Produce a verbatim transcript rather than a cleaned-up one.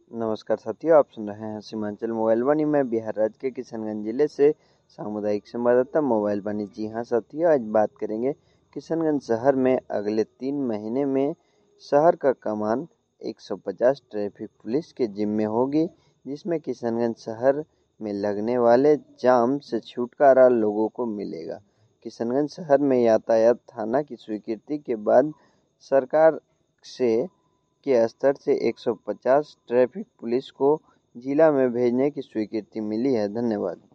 नमस्कार साथियों, आप सुन रहे हैं सीमांचल मोबाइल वाणी। मैं बिहार राज्य के किशनगंज जिले से सामुदायिक संवाददाता मोबाइल वाणी। जी हाँ साथियों, आज बात करेंगे किशनगंज शहर में अगले तीन महीने में शहर का कमान एक सौ पचास ट्रैफिक पुलिस के जिम्मे होगी, जिसमें किशनगंज शहर में लगने वाले जाम से छुटकारा लोगों को मिलेगा। किशनगंज शहर में यातायात थाना की स्वीकृति के बाद सरकार से के स्तर से एक सौ पचास ट्रैफिक पुलिस को जिला में भेजने की स्वीकृति मिली है। धन्यवाद।